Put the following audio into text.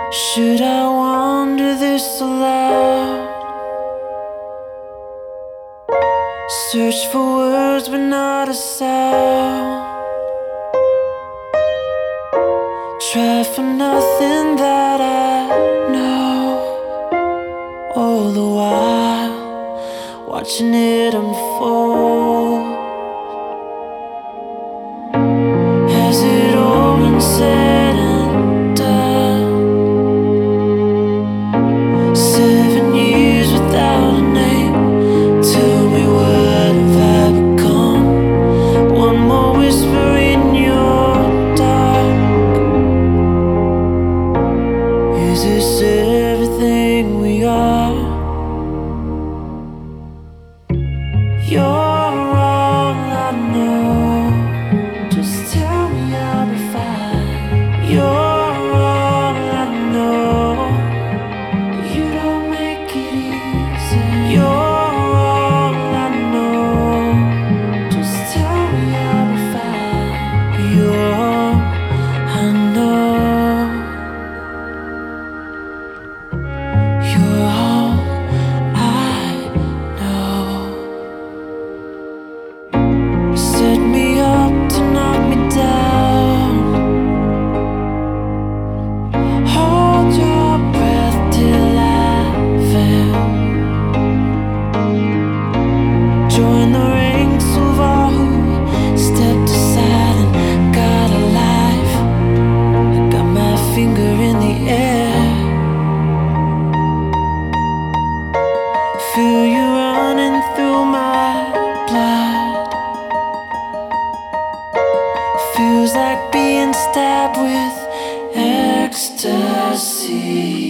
Should I wander this aloud? Search for words but not a sound. Try for nothing that I know, all the while watching it unfold. Has it all been said and done? 7 years without a name. Tell me, what have I become? One more whisper in your dark. Is this everything we are? You're all I know. Just tell me I'll be fine. You're all I know. You don't make it easy. You're all I know. Just tell me I'll be fine. You're all I know. You're all I know. Set me up to knock me down. Hold your breath till I fail. Join the ranks of all who stepped aside and got a life. I got my finger in the air. Feel you running through my blood. Feels like being stabbed with ecstasy.